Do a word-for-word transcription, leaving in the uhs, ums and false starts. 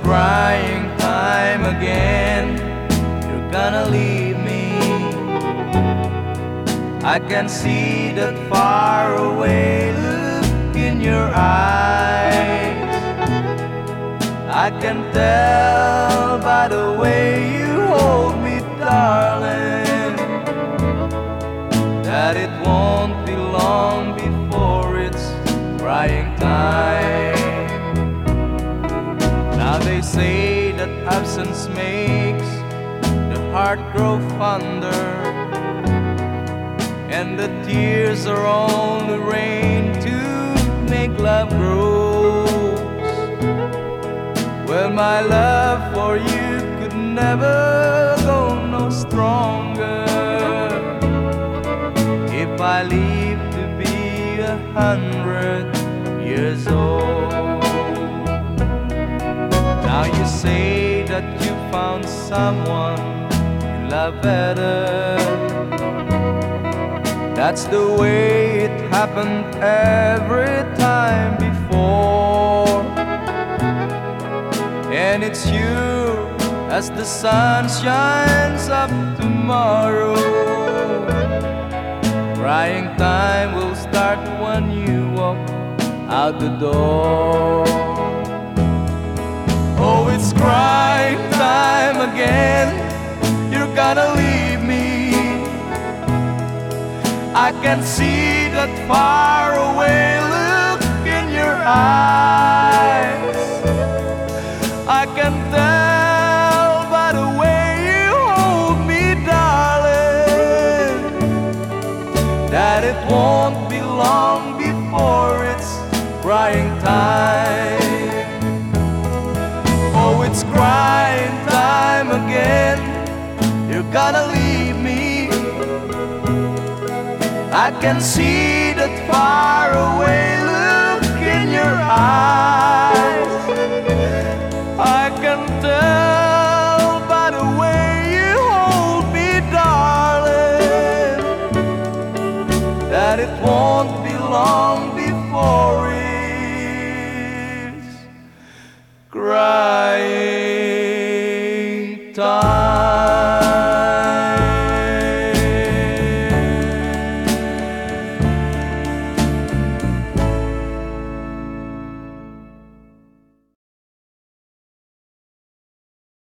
crying time again. You're gonna leave me. I can see that far away look in your eyes. I can tell by the way you hold me, darling, that it won't be long before it's crying time. Now they say that absence makes the heart grow fonder, and the tears are only rain to make love grows. Well, my love for you could never go no stronger if I live to be a hundred years old. Now you say that you found someone you love better. That's the way it happened every time before. And it's you as the sun shines up tomorrow. Crying time will start when you walk out the door. Oh, it's crying time again. You're gonna leave me. I can see that far away look in your eyes. I can tell by the way you hold me, darling, that it won't be long before it's crying time. Oh, it's crying time again. You're gonna leave me. I can see that far away look in your eyes. I can tell by the way you hold me, darling, that it won't be long before it's crying time.